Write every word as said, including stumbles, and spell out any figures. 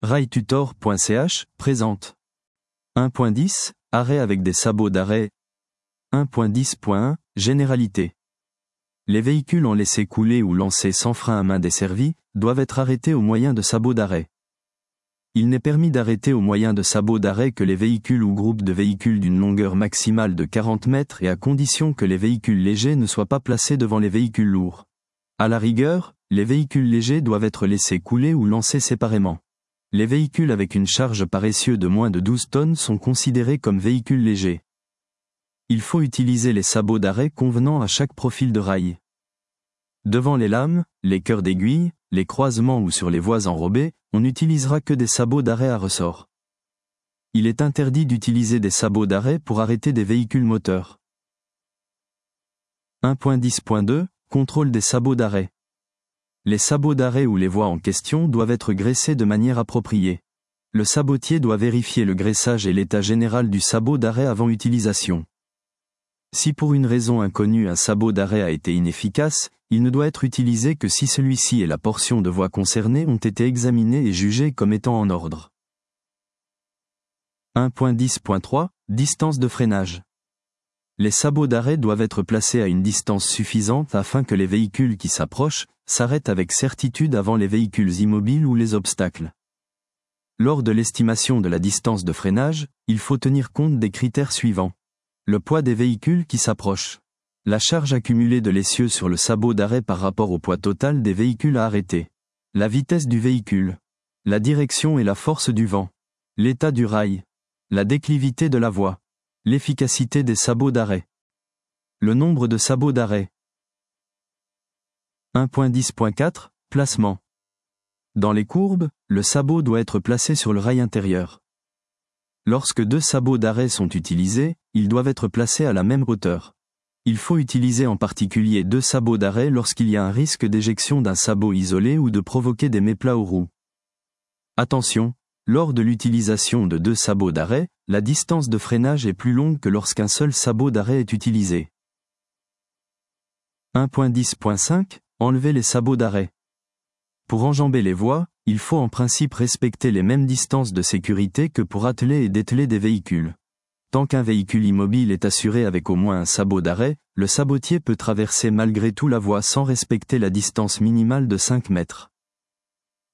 railtutor point c h présente un point dix, arrêt avec des sabots d'arrêt. un point dix point un, généralité. Les véhicules en laissé couler ou lancés sans frein à main desservi doivent être arrêtés au moyen de sabots d'arrêt. Il n'est permis d'arrêter au moyen de sabots d'arrêt que les véhicules ou groupes de véhicules d'une longueur maximale de quarante mètres et à condition que les véhicules légers ne soient pas placés devant les véhicules lourds. À la rigueur, les véhicules légers doivent être laissés couler ou lancés séparément. Les véhicules avec une charge par essieu de moins de douze tonnes sont considérés comme véhicules légers. Il faut utiliser les sabots d'arrêt convenant à chaque profil de rail. Devant les lames, les cœurs d'aiguille, les croisements ou sur les voies enrobées, on n'utilisera que des sabots d'arrêt à ressort. Il est interdit d'utiliser des sabots d'arrêt pour arrêter des véhicules moteurs. un point dix point deux, contrôle des sabots d'arrêt. Les sabots d'arrêt ou les voies en question doivent être graissés de manière appropriée. Le sabotier doit vérifier le graissage et l'état général du sabot d'arrêt avant utilisation. Si pour une raison inconnue un sabot d'arrêt a été inefficace, il ne doit être utilisé que si celui-ci et la portion de voie concernée ont été examinés et jugés comme étant en ordre. un point dix point trois, distance de freinage. Les sabots d'arrêt doivent être placés à une distance suffisante afin que les véhicules qui s'approchent s'arrêtent avec certitude avant les véhicules immobiles ou les obstacles. Lors de l'estimation de la distance de freinage, il faut tenir compte des critères suivants. Le poids des véhicules qui s'approchent. La charge accumulée de l'essieu sur le sabot d'arrêt par rapport au poids total des véhicules à arrêter. La vitesse du véhicule. La direction et la force du vent. L'état du rail. La déclivité de la voie. L'efficacité des sabots d'arrêt. Le nombre de sabots d'arrêt. un point dix point quatre, placement. Dans les courbes, le sabot doit être placé sur le rail intérieur. Lorsque deux sabots d'arrêt sont utilisés, ils doivent être placés à la même hauteur. Il faut utiliser en particulier deux sabots d'arrêt lorsqu'il y a un risque d'éjection d'un sabot isolé ou de provoquer des méplats aux roues. Attention, lors de l'utilisation de deux sabots d'arrêt, la distance de freinage est plus longue que lorsqu'un seul sabot d'arrêt est utilisé. un point dix point cinq, enlever les sabots d'arrêt. Pour enjamber les voies, il faut en principe respecter les mêmes distances de sécurité que pour atteler et dételer des véhicules. Tant qu'un véhicule immobile est assuré avec au moins un sabot d'arrêt, le sabotier peut traverser malgré tout la voie sans respecter la distance minimale de cinq mètres.